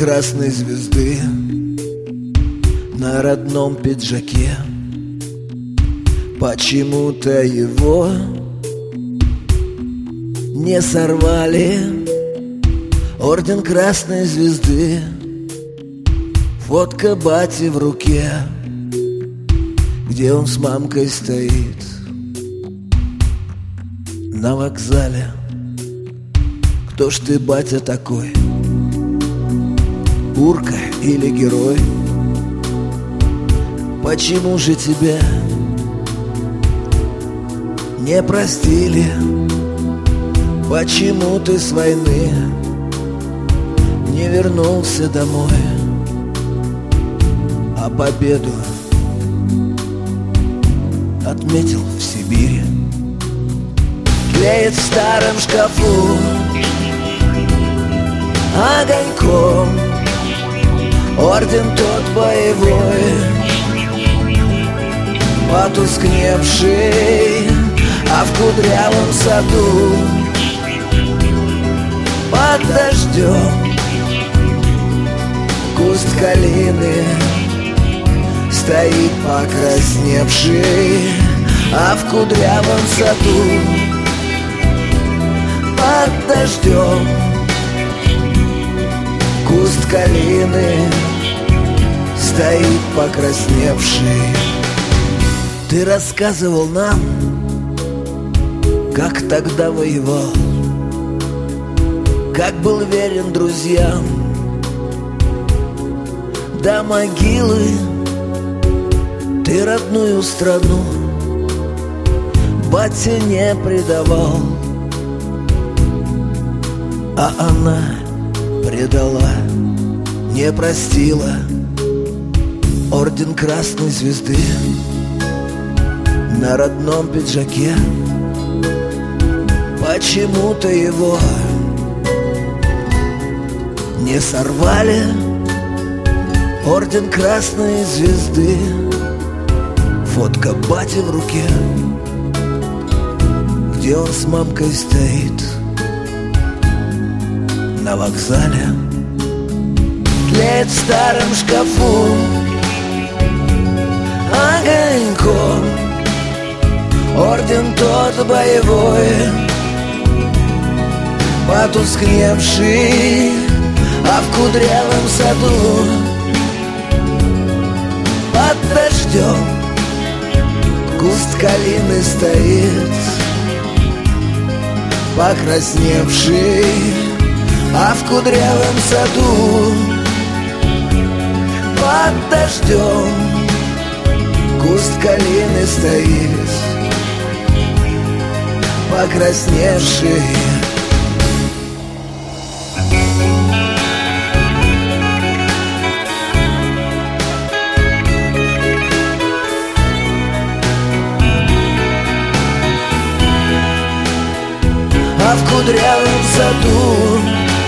красной звезды на родном пиджаке. Почему-то его не сорвали. Орден красной звезды, фотка бати в руке, где он с мамкой стоит на вокзале. Кто ж ты, батя, такой? Урка или герой? Почему же тебя не простили? Почему ты с войны не вернулся домой, а победу отметил в Сибири? Тлеет в старом шкафу огоньком орден тот боевой, потускневший, а в кудрявом саду под дождем куст калины стоит покрасневший, а в кудрявом саду под дождем куст калины стоит покрасневший. Ты рассказывал нам, как тогда воевал, как был верен друзьям до могилы. Ты родную страну батя не предавал, а она предала, не простила. Орден красной звезды на родном пиджаке. Почему-то его не сорвали. Орден красной звезды, фотка бати в руке, где он с мамкой стоит на вокзале. Тлеет в старом шкафу огоньком орден тот боевой, потускневший, а в кудрявом саду под дождем куст калины стоит покрасневший, а в кудрявом саду под дождем куст калины стоит покрасневший. А в кудрявом саду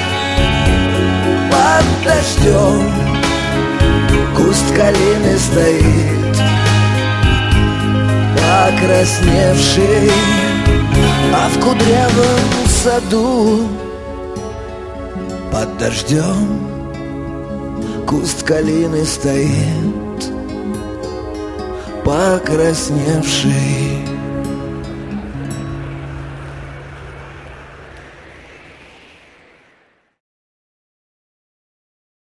под дождем куст калины стоит покрасневший, а в кудрявом саду под дождем куст калины стоит покрасневший.